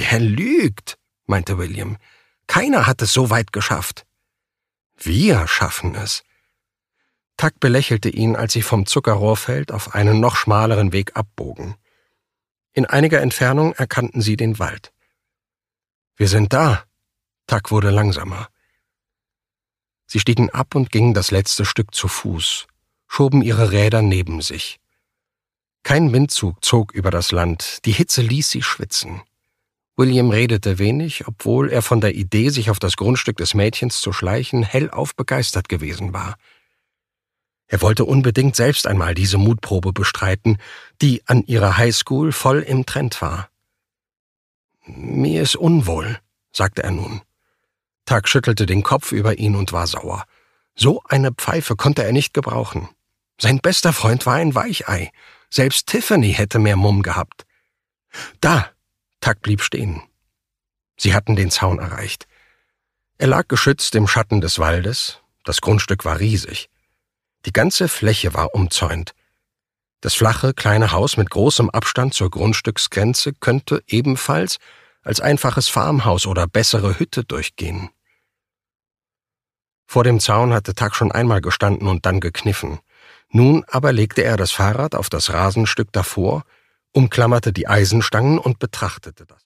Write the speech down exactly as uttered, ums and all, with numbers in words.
»Er lügt«, meinte William. »Keiner hat es so weit geschafft.« »Wir schaffen es.« Tuck belächelte ihn, als sie vom Zuckerrohrfeld auf einen noch schmaleren Weg abbogen. In einiger Entfernung erkannten sie den Wald. »Wir sind da.« Tuck wurde langsamer. Sie stiegen ab und gingen das letzte Stück zu Fuß, schoben ihre Räder neben sich. Kein Windzug zog über das Land, die Hitze ließ sie schwitzen. William redete wenig, obwohl er von der Idee, sich auf das Grundstück des Mädchens zu schleichen, hellauf begeistert gewesen war. Er wollte unbedingt selbst einmal diese Mutprobe bestreiten, die an ihrer Highschool voll im Trend war. »Mir ist unwohl«, sagte er nun. Tuck schüttelte den Kopf über ihn und war sauer. So eine Pfeife konnte er nicht gebrauchen. Sein bester Freund war ein Weichei. Selbst Tiffany hätte mehr Mumm gehabt. »Da!« Tuck blieb stehen. Sie hatten den Zaun erreicht. Er lag geschützt im Schatten des Waldes. Das Grundstück war riesig. Die ganze Fläche war umzäunt. Das flache, kleine Haus mit großem Abstand zur Grundstücksgrenze könnte ebenfalls als einfaches Farmhaus oder bessere Hütte durchgehen. Vor dem Zaun hatte Tuck schon einmal gestanden und dann gekniffen. Nun aber legte er das Fahrrad auf das Rasenstück davor, umklammerte die Eisenstangen und betrachtete das.